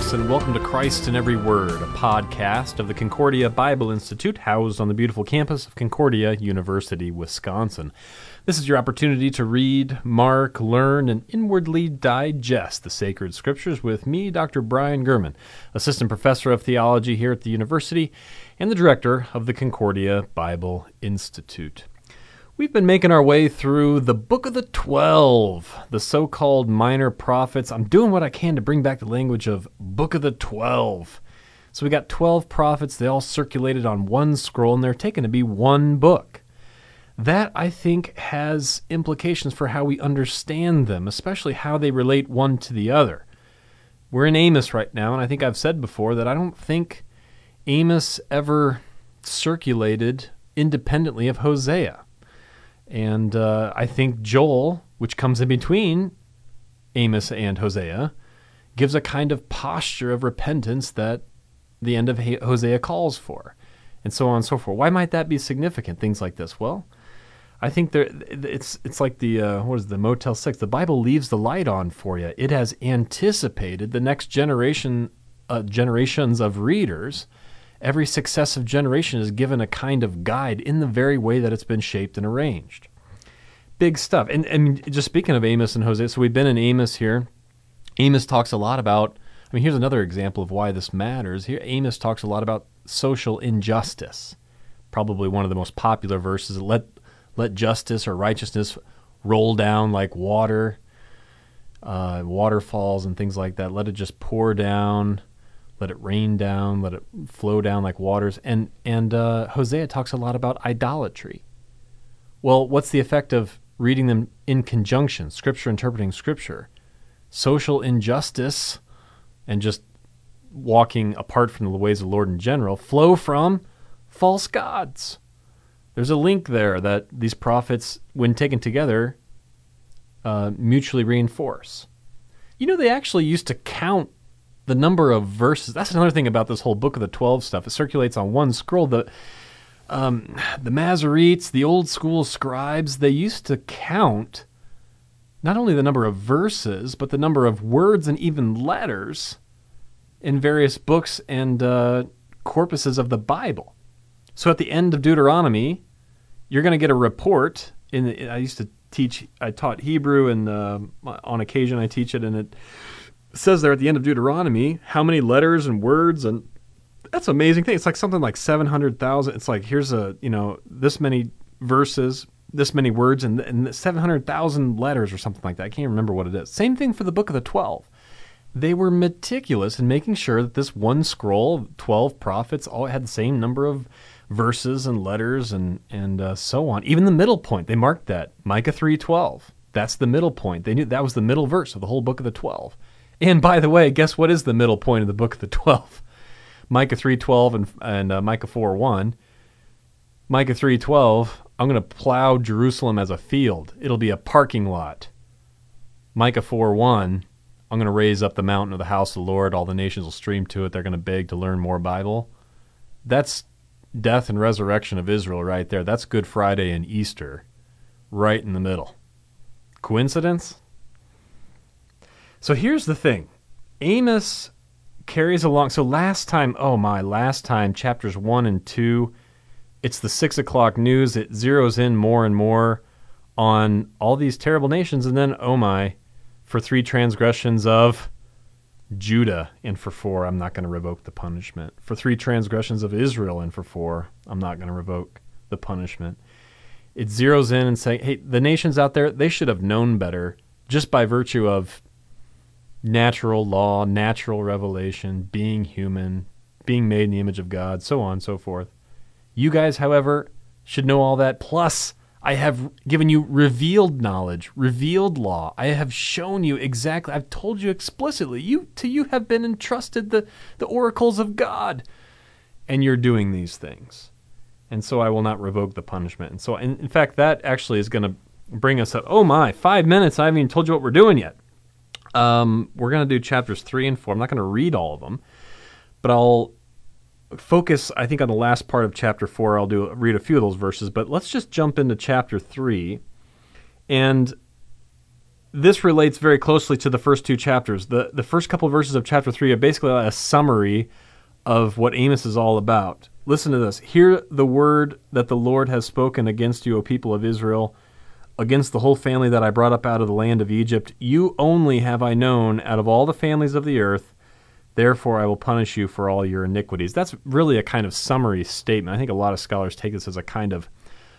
Amos, and welcome to Christ in Every Word, a podcast of the Concordia Bible Institute, housed on the beautiful campus of Concordia University, Wisconsin. This is your opportunity to read, mark, learn, and inwardly digest the sacred scriptures with me, Dr. Brian Gurman, Assistant Professor of Theology here at the university and the Director of the Concordia Bible Institute. We've been making our way through the Book of the 12, the so-called minor prophets. I'm doing what I can to bring back the language of Book of the 12. So we got 12 prophets. They all circulated on one scroll, and they're taken to be one book. That, I think, has implications for how we understand them, especially how they relate one to the other. We're in Amos right now, and I think I've said before that I don't think Amos ever circulated independently of Hosea. And I think Joel, which comes in between Amos and Hosea, gives a kind of posture of repentance that the end of Hosea calls for, and so on and so forth. Why might that be significant, things like this? Well, I think it's like the Motel 6. The Bible leaves the light on for you. It has anticipated the next generations of readers. Every successive generation is given a kind of guide in the very way that it's been shaped and arranged. Big stuff. And just speaking of Amos and Hosea, so we've been in Amos here. Amos talks a lot about, here's another example of why this matters. Here, Amos talks a lot about social injustice. Probably one of the most popular verses. Let justice or righteousness roll down like water, waterfalls and things like that. Let it just pour down. Let it rain down, let it flow down like waters. And Hosea talks a lot about idolatry. Well, what's the effect of reading them in conjunction, Scripture interpreting Scripture? Social injustice and just walking apart from the ways of the Lord in general flow from false gods. There's a link there that these prophets, when taken together, mutually reinforce. They actually used to count the number of verses. That's another thing about this whole Book of the 12 stuff. It circulates on one scroll. The Masoretes, the old school scribes, they used to count not only the number of verses, but the number of words and even letters in various books and corpuses of the Bible. So at the end of Deuteronomy, you're going to get a report. I taught Hebrew, and on occasion I teach it, and it says there at the end of Deuteronomy how many letters and words, and that's an amazing thing. It's like something like 700,000. It's like, here's this many verses, this many words, and 700,000 letters or something like that. I can't remember what it is. Same thing for the Book of the 12. They were meticulous in making sure that this one scroll, 12 prophets, all had the same number of verses and letters and so on. Even the middle point, they marked that. Micah 3:12. That's the middle point. They knew that was the middle verse of the whole Book of the 12. And by the way, guess what is the middle point of the Book of the 12? Micah 3:12 and Micah 4:1. Micah 3:12, I'm going to plow Jerusalem as a field. It'll be a parking lot. Micah 4:1, I'm going to raise up the mountain of the house of the Lord. All the nations will stream to it. They're going to beg to learn more Bible. That's death and resurrection of Israel right there. That's Good Friday and Easter right in the middle. Coincidence? So here's the thing. Amos carries along. So last time, chapters 1 and 2, it's the 6 o'clock news. It zeroes in more and more on all these terrible nations. And then, for 3 transgressions of Judah, and for 4, I'm not going to revoke the punishment. For 3 transgressions of Israel, and for 4, I'm not going to revoke the punishment. It zeroes in and saying, hey, the nations out there, they should have known better just by virtue of natural law, natural revelation, being human, being made in the image of God, so on and so forth. You guys, however, should know all that. Plus, I have given you revealed knowledge, revealed law. I have shown you exactly, I've told you explicitly, to you have been entrusted the oracles of God, and you're doing these things. And so I will not revoke the punishment. And so, in fact, that actually is going to bring us up, 5 minutes, I haven't even told you what we're doing yet. We're going to do chapters 3 and 4. I'm not going to read all of them, but I'll focus, I think, on the last part of chapter 4. I'll read a few of those verses, but let's just jump into chapter 3. And this relates very closely to the first two chapters. The first couple of verses of chapter 3 are basically a summary of what Amos is all about. Listen to this. Hear the word that the Lord has spoken against you, O people of Israel, against the whole family that I brought up out of the land of Egypt. You only have I known out of all the families of the earth. Therefore I will punish you for all your iniquities. That's really a kind of summary statement. I think a lot of scholars take this as a kind of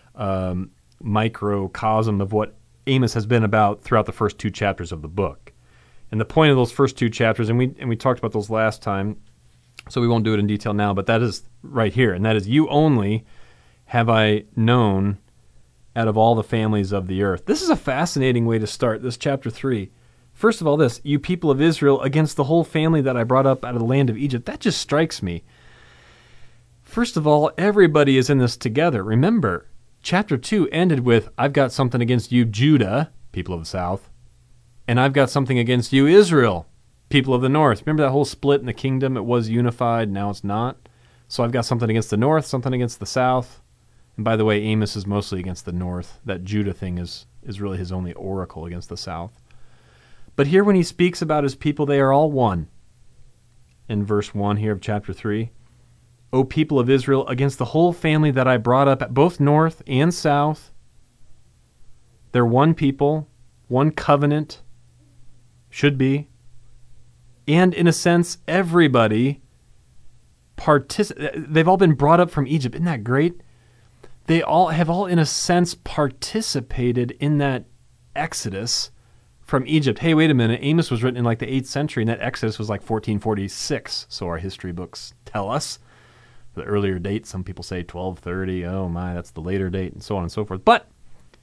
microcosm of what Amos has been about throughout the first two chapters of the book. And the point of those first two chapters, and we talked about those last time, so we won't do it in detail now, but that is right here, and that is, you only have I known out of all the families of the earth. This is a fascinating way to start this chapter 3. First of all, this, you people of Israel, against the whole family that I brought up out of the land of Egypt. That just strikes me. First of all, everybody is in this together. Remember, chapter 2 ended with, I've got something against you, Judah, people of the south, and I've got something against you, Israel, people of the north. Remember that whole split in the kingdom? It was unified, now it's not. So I've got something against the north, something against the south. And by the way, Amos is mostly against the north. That Judah thing is really his only oracle against the south. But here when he speaks about his people, they are all one. In verse 1 here of chapter 3, O people of Israel, against the whole family that I brought up at both north and south. They're one people, one covenant, should be. And in a sense, everybody they've all been brought up from Egypt. Isn't that great? They all have in a sense participated in that exodus from Egypt. Hey, wait a minute. Amos was written in like the 8th century, and that exodus was like 1446, so our history books tell us. The earlier date, some people say 1230. Oh my, that's the later date, and so on and so forth. But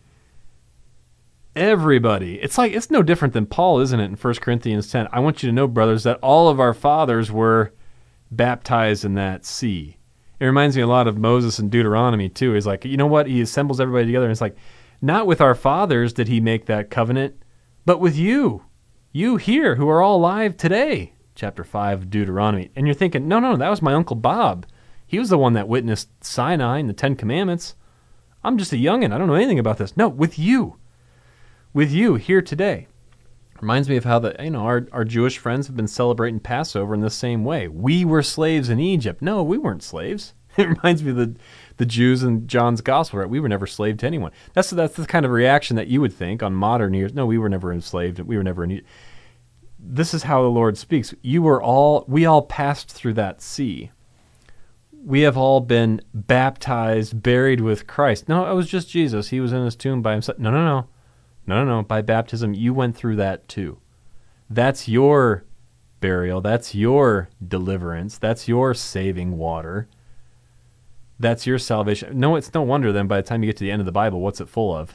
everybody, it's no different than Paul, isn't it, in 1 Corinthians 10. I want you to know, brothers, that all of our fathers were baptized in that sea. It reminds me a lot of Moses in Deuteronomy, too. He's like, you know what? He assembles everybody together, and it's like, not with our fathers did he make that covenant, but with you. You here, who are all alive today. Chapter 5 of Deuteronomy. And you're thinking, no, that was my Uncle Bob. He was the one that witnessed Sinai and the Ten Commandments. I'm just a youngin'. I don't know anything about this. No, with you. With you here today. Reminds me of how our Jewish friends have been celebrating Passover in the same way. We were slaves in Egypt. No, we weren't slaves. It reminds me of the Jews in John's Gospel, right? We were never slave to anyone. That's the kind of reaction that you would think on modern ears. No, we were never enslaved. We were never in Egypt. This is how the Lord speaks. We all passed through that sea. We have all been baptized, buried with Christ. No, it was just Jesus. He was in his tomb by himself. No. By baptism, you went through that too. That's your burial. That's your deliverance. That's your saving water. That's your salvation. No, it's no wonder then by the time you get to the end of the Bible, what's it full of?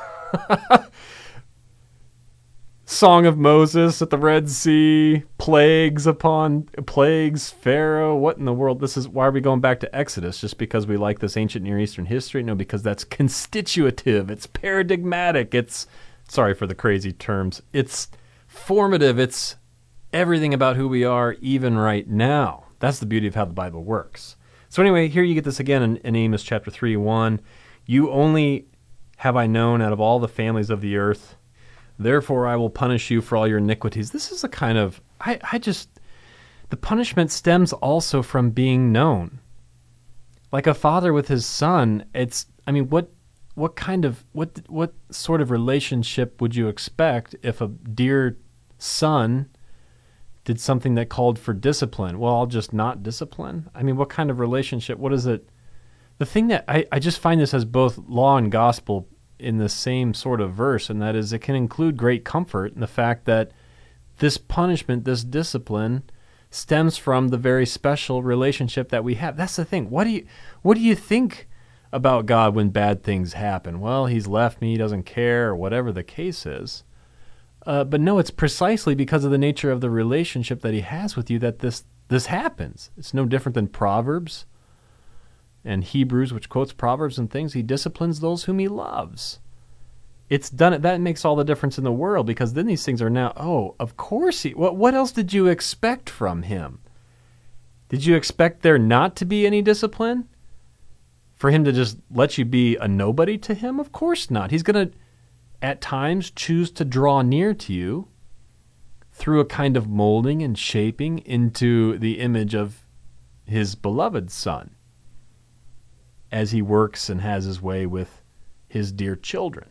Song of Moses at the Red Sea, plagues upon plagues, Pharaoh. What in the world? Why are we going back to Exodus? Just because we like this ancient Near Eastern history? No, because that's constitutive. It's paradigmatic. It's, sorry for the crazy terms, it's formative. It's everything about who we are even right now. That's the beauty of how the Bible works. So anyway, here you get this again in Amos chapter 3:1. You only have I known out of all the families of the earth. Therefore, I will punish you for all your iniquities. This is a kind of, the punishment stems also from being known. Like a father with his son, what sort of relationship would you expect if a dear son did something that called for discipline? Well, I'll just not discipline. What kind of relationship? What is it? The thing that I just find this as both law and gospel in the same sort of verse, and that is it can include great comfort in the fact that this punishment, this discipline, stems from the very special relationship that we have. That's the thing. What do you think about God when bad things happen? Well, he's left me, he doesn't care, or whatever the case is. But no, it's precisely because of the nature of the relationship that he has with you that this happens. It's no different than Proverbs and Hebrews, which quotes Proverbs and things. He disciplines those whom he loves. It's done. That makes all the difference in the world, because then these things are now, of course what else did you expect from him? Did you expect there not to be any discipline? For him to just let you be a nobody to him? Of course not. He's going to at times choose to draw near to you through a kind of molding and shaping into the image of his beloved Son as he works and has his way with his dear children.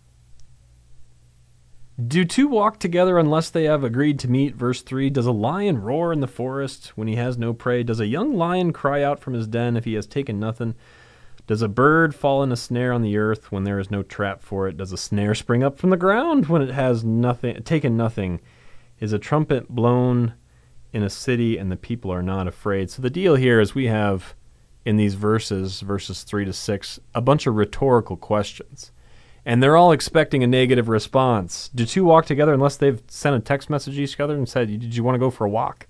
Do two walk together unless they have agreed to meet? Verse 3, does a lion roar in the forest when he has no prey? Does a young lion cry out from his den if he has taken nothing? Does a bird fall in a snare on the earth when there is no trap for it? Does a snare spring up from the ground when it has taken nothing? Is a trumpet blown in a city and the people are not afraid? So the deal here is we have in these verses 3 to 6, a bunch of rhetorical questions. And they're all expecting a negative response. Do two walk together unless they've sent a text message to each other and said, did you want to go for a walk?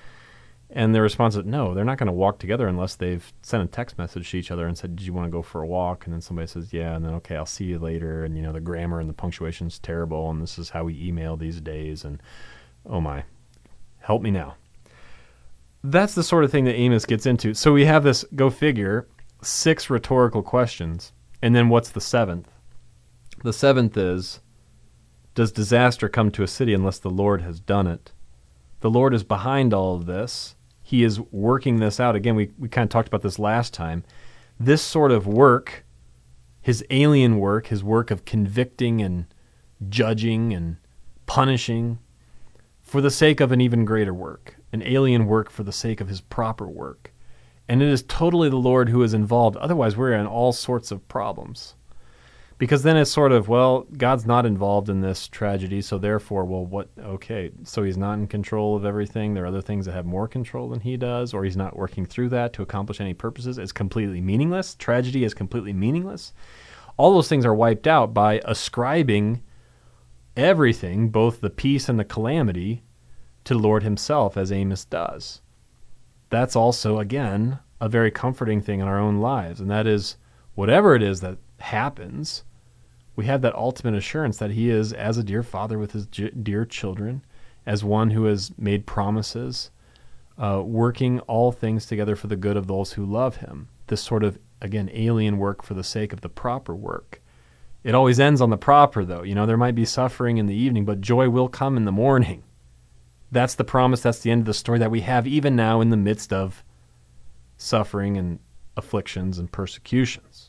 And their response is, no, they're not going to walk together unless they've sent a text message to each other and said, did you want to go for a walk? And then somebody says, yeah, and then, okay, I'll see you later. And, the grammar and the punctuation's terrible, and this is how we email these days. And, oh my, help me now. That's the sort of thing that Amos gets into. So we have this, go figure, 6 rhetorical questions. And then what's the 7th? The 7th is, does disaster come to a city unless the Lord has done it? The Lord is behind all of this. He is working this out. Again, we kind of talked about this last time. This sort of work, his alien work, his work of convicting and judging and punishing for the sake of an even greater work, an alien work for the sake of his proper work. And it is totally the Lord who is involved. Otherwise, we're in all sorts of problems. Because then it's sort of, well, God's not involved in this tragedy, so therefore, well, what? Okay, so he's not in control of everything. There are other things that have more control than he does, or he's not working through that to accomplish any purposes. It's completely meaningless. Tragedy is completely meaningless. All those things are wiped out by ascribing everything, both the peace and the calamity, to the Lord himself, as Amos does. That's also, again, a very comforting thing in our own lives, and that is, whatever it is that happens, we have that ultimate assurance that he is as a dear father with his dear children, as one who has made promises, working all things together for the good of those who love him. This sort of, again, alien work for the sake of the proper work. It always ends on the proper, though. There might be suffering in the evening, but joy will come in the morning. That's the promise. That's the end of the story that we have even now in the midst of suffering and afflictions and persecutions.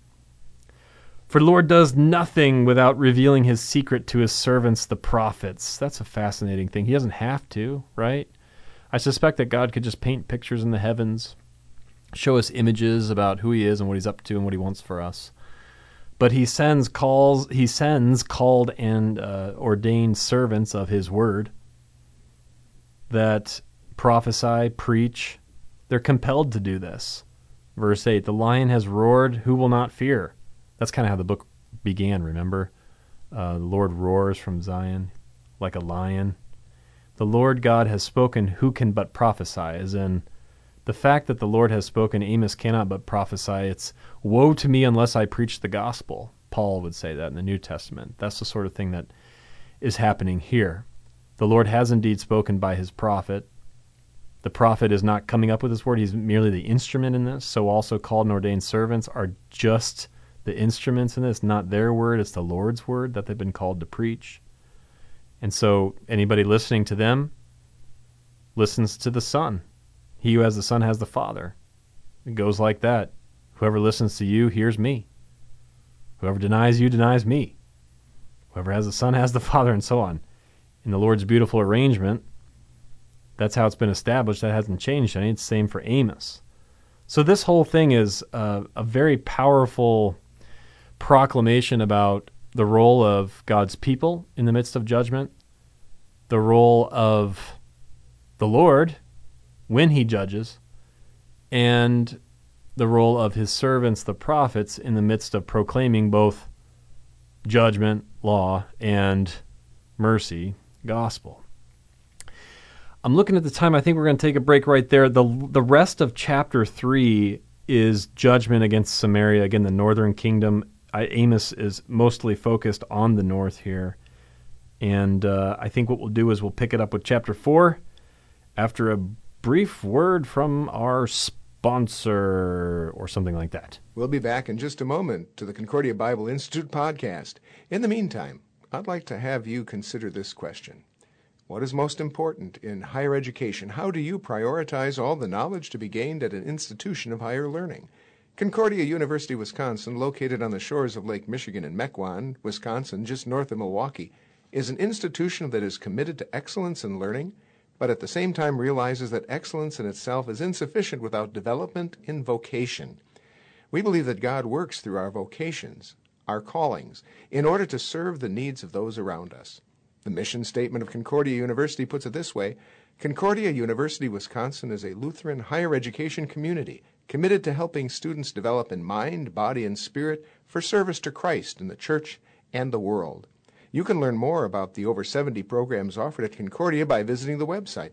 For the Lord does nothing without revealing his secret to his servants, the prophets. That's a fascinating thing. He doesn't have to, right? I suspect that God could just paint pictures in the heavens, show us images about who he is and what he's up to and what he wants for us. But he sends called and ordained servants of his word that prophesy, preach. They're compelled to do this. Verse 8, the lion has roared, who will not fear? That's kind of how the book began, remember? The Lord roars from Zion like a lion. The Lord God has spoken, who can but prophesy? As in, the fact that the Lord has spoken, Amos cannot but prophesy. It's, woe to me unless I preach the gospel. Paul would say that in the New Testament. That's the sort of thing that is happening here. The Lord has indeed spoken by his prophet. The prophet is not coming up with his word. He's merely the instrument in this. So also called and ordained servants are just the instruments in this, not their word. It's the Lord's word that they've been called to preach. And so anybody listening to them listens to the Son. He who has the Son has the Father. It goes like that. Whoever listens to you hears me. Whoever denies you denies me. Whoever has the Son has the Father, and so on. In the Lord's beautiful arrangement, that's how it's been established. That hasn't changed any. It's the same for Amos. So this whole thing is a very powerful proclamation about the role of God's people in the midst of judgment, the role of the Lord when he judges, and the role of his servants, the prophets, in the midst of proclaiming both judgment, law, and mercy, gospel. I'm looking at the time. I think we're going to take a break right there. The rest of chapter 3 is judgment against Samaria, again, the northern kingdom. Amos is mostly focused on the north here. And I think what we'll do is we'll pick it up with chapter 4 after a brief word from our sponsor. sponsor or something like that. We'll be back in just a moment to the Concordia Bible Institute podcast. In the meantime, I'd like to have you consider this question. What is most important in higher education? How do you prioritize all the knowledge to be gained at an institution of higher learning? Concordia University, Wisconsin, located on the shores of Lake Michigan in Mequon, Wisconsin, just north of Milwaukee, is an institution that is committed to excellence in learning, but at the same time realizes that excellence in itself is insufficient without development in vocation. We believe that God works through our vocations, our callings, in order to serve the needs of those around us. The mission statement of Concordia University puts it this way: Concordia University, Wisconsin is a Lutheran higher education community committed to helping students develop in mind, body, and spirit for service to Christ in the church and the world. You can learn more about the over 70 programs offered at Concordia by visiting the website,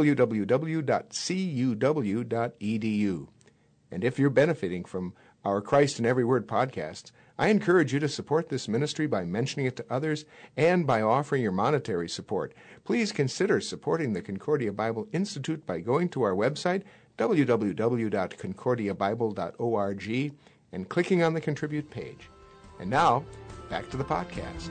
www.cuw.edu. And if you're benefiting from our Christ in Every Word podcasts, I encourage you to support this ministry by mentioning it to others and by offering your monetary support. Please consider supporting the Concordia Bible Institute by going to our website, www.concordiabible.org, and clicking on the Contribute page. And now, back to the podcast.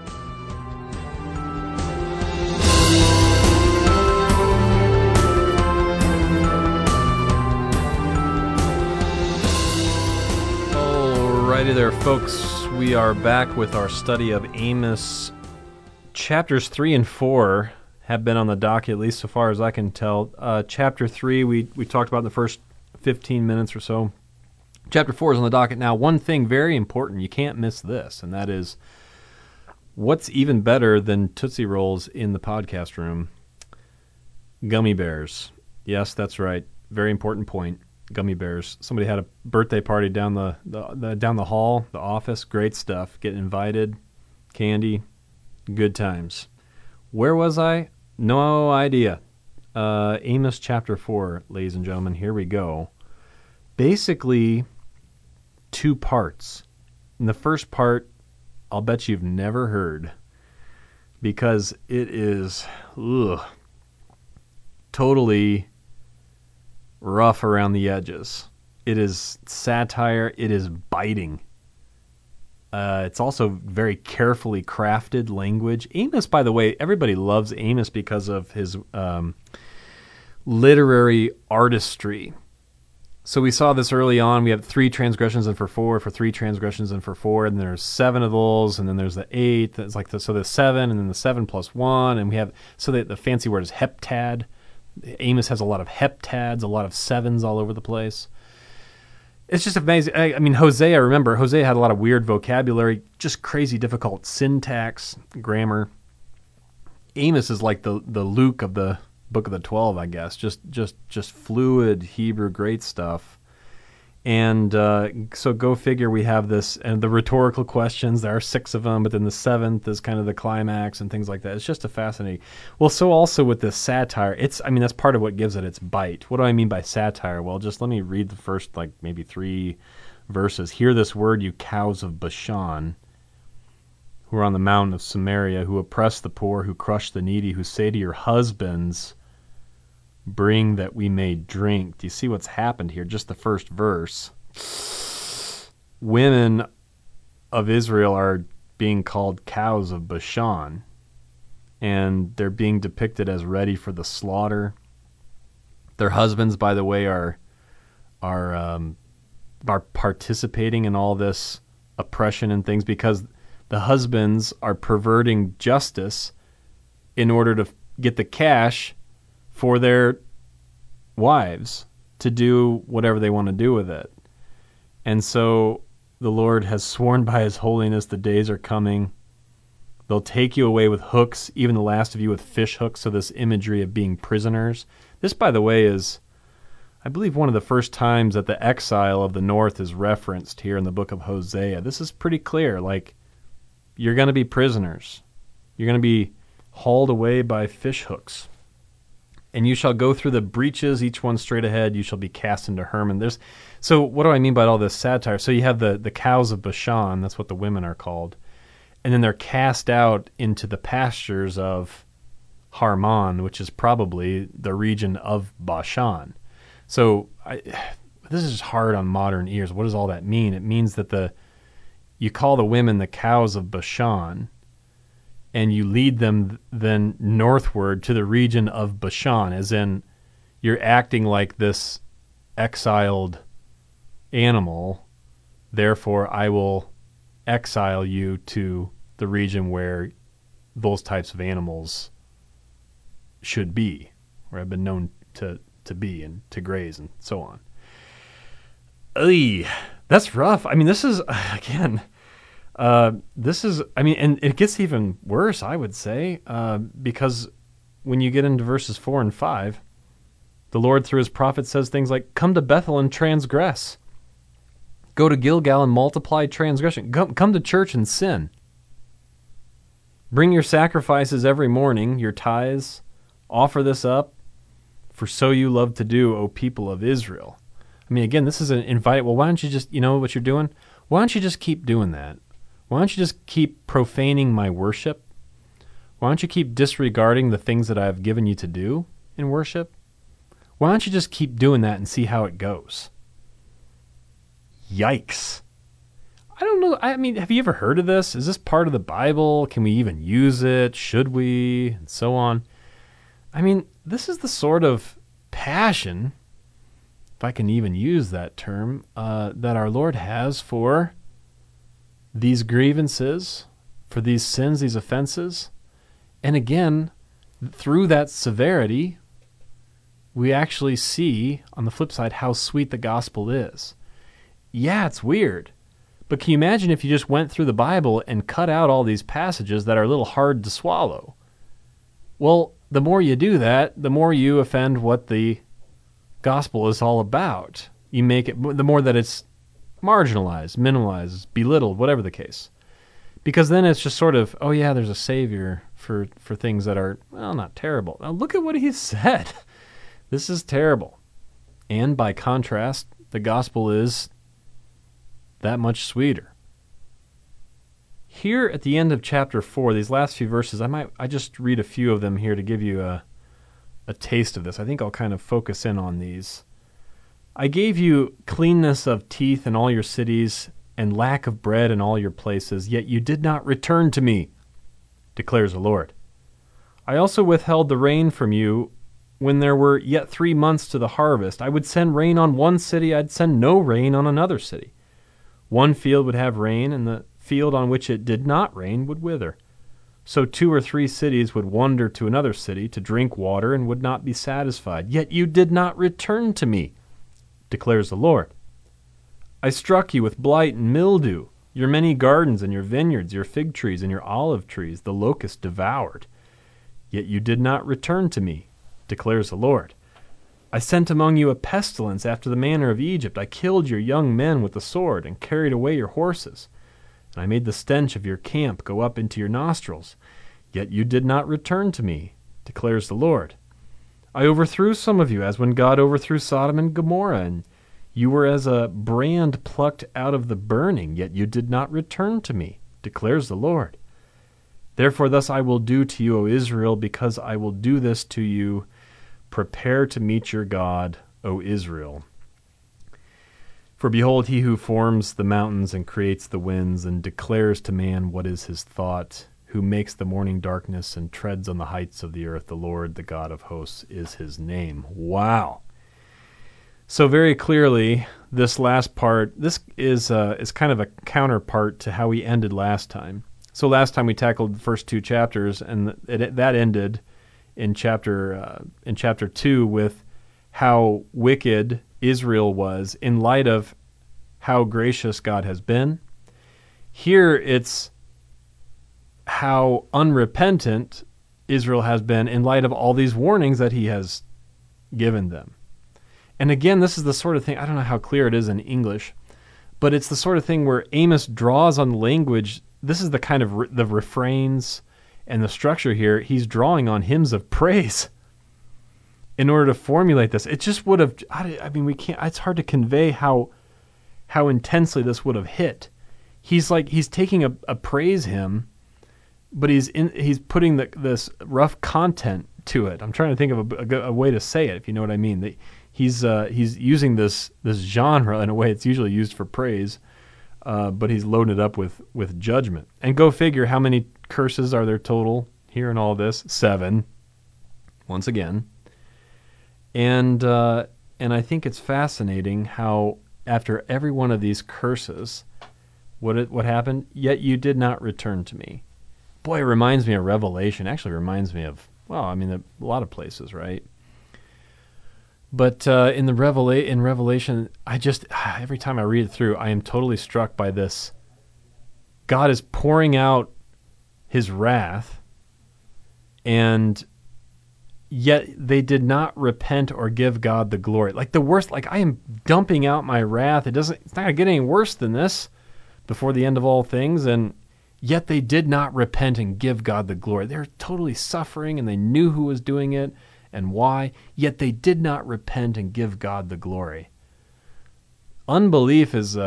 Alrighty there, folks. We are back with our study of Amos. Chapters 3 and 4 have been on the docket, at least so far as I can tell. Chapter 3, we talked about in the first 15 minutes or so. Chapter 4 is on the docket now. One thing very important, you can't miss this, and that is what's even better than Tootsie Rolls in the podcast room? Gummy bears. Yes, that's right. Very important point. Gummy bears. Somebody had a birthday party down the hall, the office. Great stuff. Getting invited, candy, good times. Where was I? No idea. Amos chapter 4, ladies and gentlemen. Here we go. Basically, two parts. In the first part, I'll bet you've never heard, because it is totally rough around the edges. It is satire. It is biting. It's also very carefully crafted language. Amos, by the way, everybody loves Amos because of his literary artistry. So we saw this early on. We have 3 transgressions and for 3 transgressions and for 4, and there's 7 of those, and then there's the 8. It's like so there's 7, and then the 7 plus 1, and we have the fancy word is heptad. Amos has a lot of heptads, a lot of 7s all over the place. It's just amazing. I mean, Hosea had a lot of weird vocabulary, just crazy difficult syntax, grammar. Amos is like the Luke of the Book of the 12, I guess. Just fluid Hebrew, great stuff. And so go figure, we have this, and the rhetorical questions, there are 6 of them, but then the 7th is kind of the climax and things like that. It's just a fascinating. Well, so also with this satire, that's part of what gives it its bite. What do I mean by satire? Well, just let me read the first, maybe 3 verses. Hear this word, you cows of Bashan, who are on the mountain of Samaria, who oppress the poor, who crush the needy, who say to your husbands, bring that we may drink. Do you see what's happened here? Just the first verse. Women of Israel are being called cows of Bashan, and they're being depicted as ready for the slaughter. Their husbands, by the way, are participating in all this oppression and things because the husbands are perverting justice in order to get the cash for their wives to do whatever they want to do with it. And so the Lord has sworn by his holiness, the days are coming. They'll take you away with hooks, even the last of you with fish hooks. So this imagery of being prisoners. This, by the way, is, I believe, one of the first times that the exile of the north is referenced here in the book of Hosea. This is pretty clear. You're going to be prisoners. You're going to be hauled away by fish hooks. And you shall go through the breaches, each one straight ahead. You shall be cast into Hermon. So what do I mean by all this satire? So you have the cows of Bashan. That's what the women are called. And then they're cast out into the pastures of Harmon, which is probably the region of Bashan. So this is just hard on modern ears. What does all that mean? It means that you call the women the cows of Bashan, and you lead them then northward to the region of Bashan, as in you're acting like this exiled animal, therefore I will exile you to the region where those types of animals should be, or have been known to be and to graze and so on. That's rough. I mean, this is, again, and it gets even worse, I would say, because when you get into verses 4 and 5, the Lord through his prophet says things like, come to Bethel and transgress. Go to Gilgal and multiply transgression. Come to church and sin. Bring your sacrifices every morning, your tithes. Offer this up, for so you love to do, O people of Israel. I mean, again, this is an invite. Well, why don't you just, you know what you're doing? Why don't you just keep doing that? Why don't you just keep profaning my worship? Why don't you keep disregarding the things that I've given you to do in worship? Why don't you just keep doing that and see how it goes? Yikes. I don't know. I mean, have you ever heard of this? Is this part of the Bible? Can we even use it? Should we? And so on. I mean, this is the sort of passion, if I can even use that term, that our Lord has for these grievances, for these sins, these offenses. And again, through that severity, we actually see, on the flip side, how sweet the gospel is. Yeah, it's weird. But can you imagine if you just went through the Bible and cut out all these passages that are a little hard to swallow? Well, the more you do that, the more you offend what the gospel is all about. You make it, the more that it's marginalized, minimalized, belittled, whatever the case. Because then it's just sort of, oh yeah, there's a savior for things that are, well, not terrible. Now look at what he said. This is terrible. And by contrast, the gospel is that much sweeter. Here at the end of chapter 4, these last few verses, I just read a few of them here to give you a taste of this. I think I'll kind of focus in on these. I gave you cleanness of teeth in all your cities and lack of bread in all your places, yet you did not return to me, declares the Lord. I also withheld the rain from you when there were yet 3 months to the harvest. I would send rain on one city, I'd send no rain on another city. One field would have rain, and the field on which it did not rain would wither. So 2 or 3 cities would wander to another city to drink water and would not be satisfied. Yet you did not return to me, declares the Lord. I struck you with blight and mildew. Your many gardens and your vineyards, your fig trees and your olive trees, the locust devoured. Yet you did not return to me, declares the Lord. I sent among you a pestilence after the manner of Egypt. I killed your young men with the sword and carried away your horses. And I made the stench of your camp go up into your nostrils. Yet you did not return to me, declares the Lord. I overthrew some of you, as when God overthrew Sodom and Gomorrah, and you were as a brand plucked out of the burning, yet you did not return to me, declares the Lord. Therefore thus I will do to you, O Israel, because I will do this to you. Prepare to meet your God, O Israel. For behold, he who forms the mountains and creates the winds and declares to man what is his thought, who makes the morning darkness and treads on the heights of the earth, the Lord, the God of hosts, is his name. Wow. So very clearly, this last part, this is kind of a counterpart to how we ended last time. So last time we tackled the first 2 chapters, and that ended in chapter 2 with how wicked Israel was in light of how gracious God has been. Here it's how unrepentant Israel has been in light of all these warnings that he has given them. And again, this is the sort of thing, I don't know how clear it is in English, but it's the sort of thing where Amos draws on language. This is the kind of the refrains and the structure here. He's drawing on hymns of praise in order to formulate this. It just would have, I mean, we can't, it's hard to convey how intensely this would have hit. He's taking a praise hymn, but he's putting this rough content to it. I'm trying to think of a way to say it, if you know what I mean. he's using this genre in a way it's usually used for praise, but he's loaded up with judgment. And go figure, how many curses are there total here in all this? 7, once again. And I think it's fascinating how after every one of these curses, what happened? Yet you did not return to me. Boy, it reminds me of Revelation. Actually, reminds me of, a lot of places, right? But in Revelation, I just, every time I read it through, I am totally struck by this. God is pouring out his wrath, and yet they did not repent or give God the glory. Like the worst, like I am dumping out my wrath. It's not going to get any worse than this before the end of all things, and yet they did not repent and give God the glory. They're totally suffering, and they knew who was doing it and why, yet they did not repent and give God the glory. Unbelief is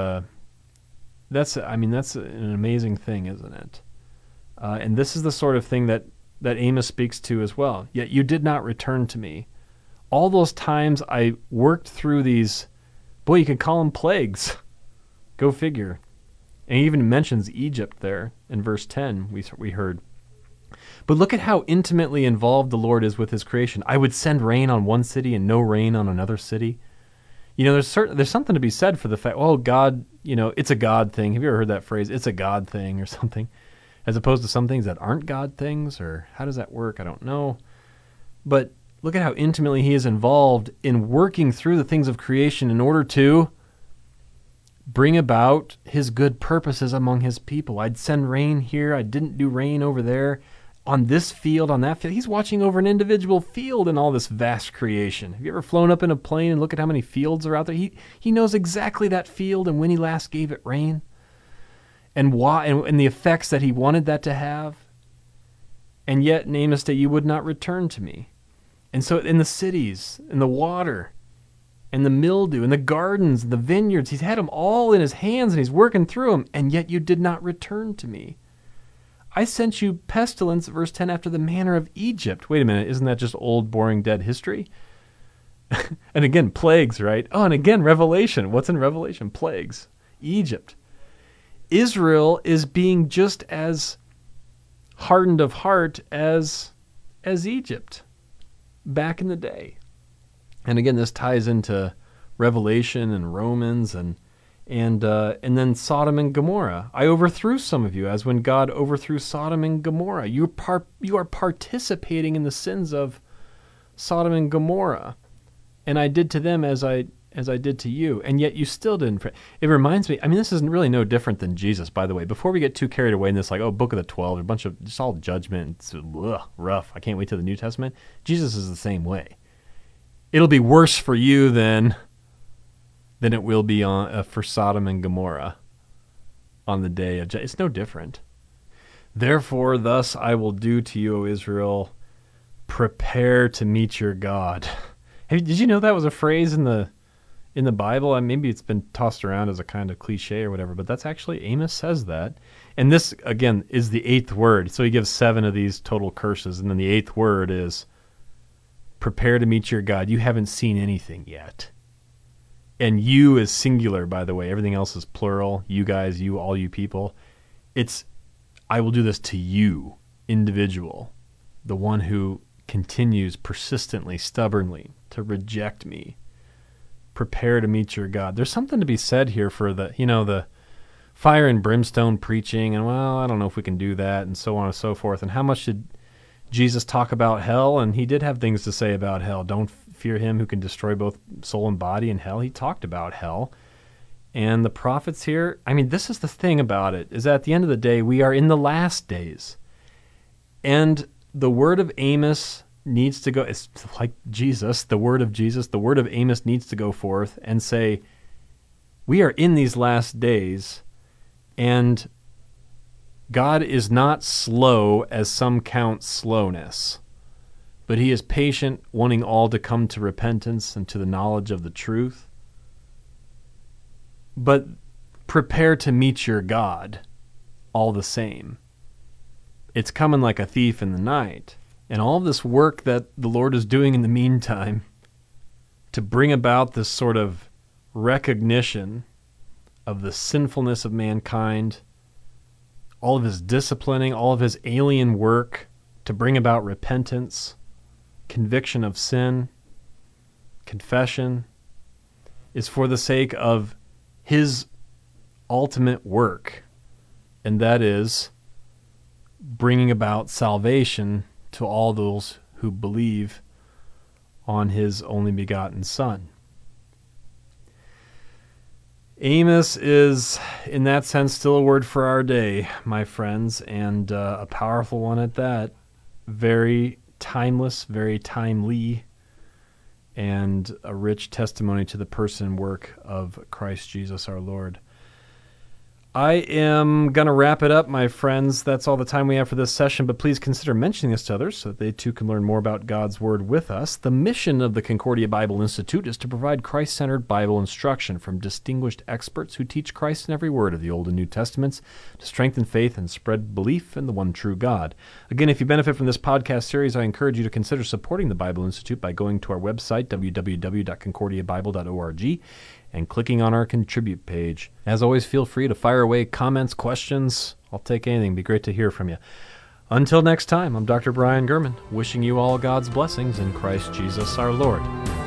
that's an amazing thing, isn't it? And this is the sort of thing that Amos speaks to as well. Yet you did not return to me. All those times I worked through these, you could call them plagues. Go figure. And he even mentions Egypt there in verse 10, we heard. But look at how intimately involved the Lord is with his creation. I would send rain on one city and no rain on another city. There's something to be said for the fact, God, it's a God thing. Have you ever heard that phrase? It's a God thing or something, as opposed to some things that aren't God things, or how does that work? I don't know. But look at how intimately he is involved in working through the things of creation in order to bring about his good purposes among his people. I'd send rain here. I didn't do rain over there. On this field, on that field. He's watching over an individual field in all this vast creation. Have you ever flown up in a plane and look at how many fields are out there? He knows exactly that field and when he last gave it rain and why and the effects that he wanted that to have. And yet, in Amos day, you would not return to me. And so in the cities, in the water, and the mildew, and the gardens, and the vineyards, he's had them all in his hands and he's working through them, and yet you did not return to me. I sent you pestilence, verse 10, after the manner of Egypt. Wait a minute, isn't that just old, boring, dead history? And again, plagues, right? Oh, and again, Revelation. What's in Revelation? Plagues. Egypt. Israel is being just as hardened of heart as Egypt back in the day. And again, this ties into Revelation and Romans and then Sodom and Gomorrah. I overthrew some of you, as when God overthrew Sodom and Gomorrah. You are participating in the sins of Sodom and Gomorrah, and I did to them as I did to you, and yet you still didn't. It reminds me. This is really no different than Jesus, by the way. Before we get too carried away in this, Book of the 12, a bunch of just all judgment. It's rough. I can't wait till the New Testament. Jesus is the same way. It'll be worse for you than it will be for Sodom and Gomorrah on the day of judgment. It's no different. Therefore, thus I will do to you, O Israel, prepare to meet your God. Did you know that was a phrase in the Bible? Maybe it's been tossed around as a kind of cliche or whatever, but that's actually, Amos says that. And this, again, is the 8th word. So he gives 7 of these total curses, and then the 8th word is, prepare to meet your God. You haven't seen anything yet. And you is singular, by the way. Everything else is plural. You guys, you, all you people. It's, I will do this to you, individual, the one who continues persistently, stubbornly to reject me. Prepare to meet your God. There's something to be said here for the fire and brimstone preaching, and I don't know if we can do that, and so on and so forth. And how much did Jesus talk about hell? And he did have things to say about hell. Don't fear him who can destroy both soul and body in hell. He talked about hell. And the prophets here, this is the thing about it, is that at the end of the day, we are in the last days. And the word of Amos needs to go, it's like Jesus, the word of Amos needs to go forth and say, we are in these last days, and God is not slow as some count slowness, but he is patient, wanting all to come to repentance and to the knowledge of the truth. But prepare to meet your God all the same. It's coming like a thief in the night. And all of this work that the Lord is doing in the meantime to bring about this sort of recognition of the sinfulness of mankind, all of his disciplining, all of his alien work to bring about repentance, conviction of sin, confession, is for the sake of his ultimate work, and that is bringing about salvation to all those who believe on his only begotten Son. Amos is, in that sense, still a word for our day, my friends, and a powerful one at that. Very timeless, very timely, and a rich testimony to the person and work of Christ Jesus our Lord. I am going to wrap it up, my friends. That's all the time we have for this session, but please consider mentioning this to others so that they too can learn more about God's Word with us. The mission of the Concordia Bible Institute is to provide Christ-centered Bible instruction from distinguished experts who teach Christ in every word of the Old and New Testaments to strengthen faith and spread belief in the one true God. Again, if you benefit from this podcast series, I encourage you to consider supporting the Bible Institute by going to our website, www.concordiabible.org, and clicking on our Contribute page. As always, feel free to fire away comments, questions. I'll take anything. It'd be great to hear from you. Until next time, I'm Dr. Brian Gurman, wishing you all God's blessings in Christ Jesus our Lord.